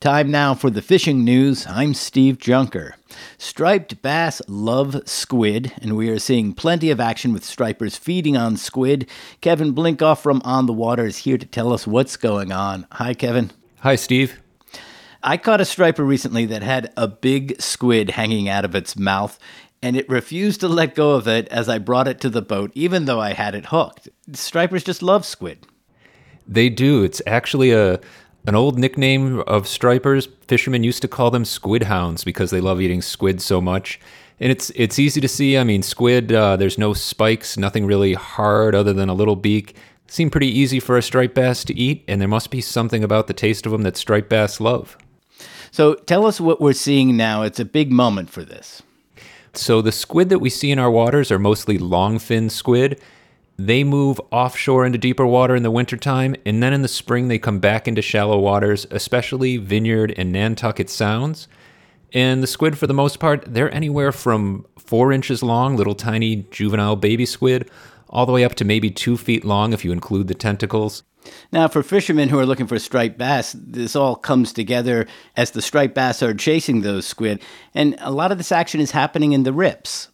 Time now for the fishing news. I'm Steve Junker. Striped bass love squid, and we are seeing plenty of action with stripers feeding on squid. Kevin Blinkoff from On the Water is here to tell us what's going on. Hi, Kevin. Hi, Steve. I caught a striper recently that had a big squid hanging out of its mouth, and it refused to let go of it as I brought it to the boat, even though I had it hooked. Stripers just love squid. They do. It's actually an old nickname of stripers. Fishermen used to call them squid hounds because they love eating squid so much. And it's easy to see. I mean, squid, there's no spikes, nothing really hard other than a little beak. Seem pretty easy for a striped bass to eat, and there must be something about the taste of them that striped bass love. So tell us what we're seeing now. It's a big moment for this. So the squid that we see in our waters are mostly long-fin squid. They move offshore into deeper water in the wintertime, and then in the spring they come back into shallow waters, especially Vineyard and Nantucket Sounds. And the squid, for the most part, they're anywhere from 4 inches long, little tiny juvenile baby squid, all the way up to maybe 2 feet long if you include the tentacles. Now, for fishermen who are looking for striped bass, this all comes together as the striped bass are chasing those squid, and a lot of this action is happening in the rips.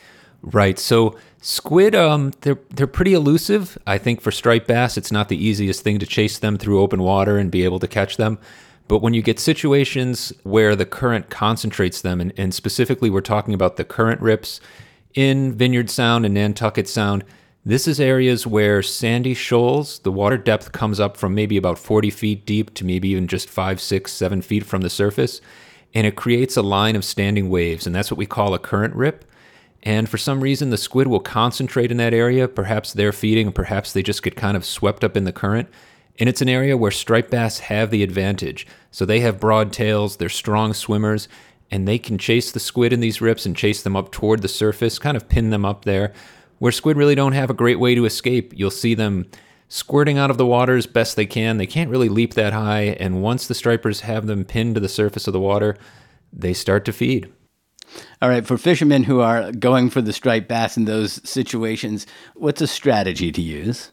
Right. So squid, they're pretty elusive. I think for striped bass, it's not the easiest thing to chase them through open water and be able to catch them. But when you get situations where the current concentrates them, and specifically we're talking about the current rips in Vineyard Sound and Nantucket Sound, this is areas where sandy shoals, the water depth comes up from maybe about 40 feet deep to maybe even just 5, 6, 7 feet from the surface. And it creates a line of standing waves, and that's what we call a current rip. And for some reason, the squid will concentrate in that area. Perhaps they're feeding, perhaps they just get kind of swept up in the current. And it's an area where striped bass have the advantage. So they have broad tails, they're strong swimmers, and they can chase the squid in these rips and chase them up toward the surface, kind of pin them up there. Where squid really don't have a great way to escape, you'll see them squirting out of the water as best they can. They can't really leap that high, and once the stripers have them pinned to the surface of the water, they start to feed. All right, for fishermen who are going for the striped bass in those situations, what's a strategy to use?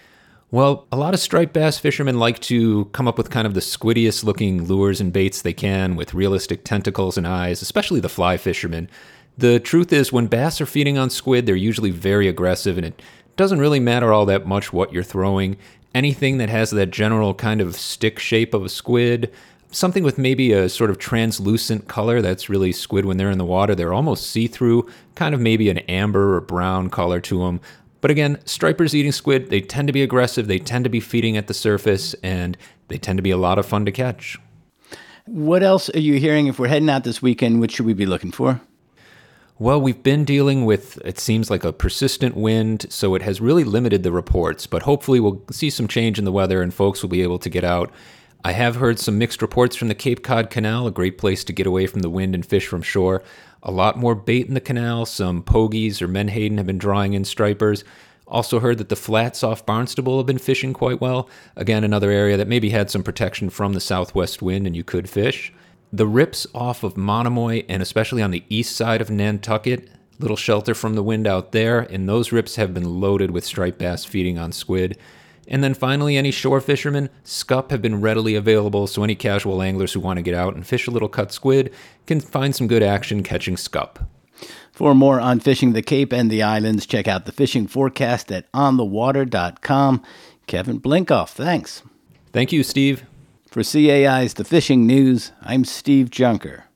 Well, a lot of striped bass fishermen like to come up with kind of the squiddiest looking lures and baits they can with realistic tentacles and eyes, especially the fly fishermen. The truth is, when bass are feeding on squid, they're usually very aggressive, and it doesn't really matter all that much what you're throwing. Anything that has that general kind of stick shape of a squid, something with maybe a sort of translucent color, that's really squid when they're in the water. They're almost see-through, kind of maybe an amber or brown color to them. But again, stripers eating squid, they tend to be aggressive, they tend to be feeding at the surface, and they tend to be a lot of fun to catch. What else are you hearing if we're heading out this weekend? What should we be looking for? Well, we've been dealing with, it seems like a persistent wind, so it has really limited the reports, but hopefully we'll see some change in the weather and folks will be able to get out. I have heard some mixed reports from the Cape Cod Canal, a great place to get away from the wind and fish from shore. A lot more bait in the canal, some pogies or menhaden have been drawing in stripers. Also heard that the flats off Barnstable have been fishing quite well. Again, another area that maybe had some protection from the southwest wind and you could fish. The rips off of Monomoy, and especially on the east side of Nantucket, little shelter from the wind out there, and those rips have been loaded with striped bass feeding on squid. And then finally, any shore fishermen, scup have been readily available, so any casual anglers who want to get out and fish a little cut squid can find some good action catching scup. For more on fishing the Cape and the islands, check out the fishing forecast at onthewater.com. Kevin Blinkoff, thanks. Thank you, Steve. For CAI's The Fishing News, I'm Steve Junker.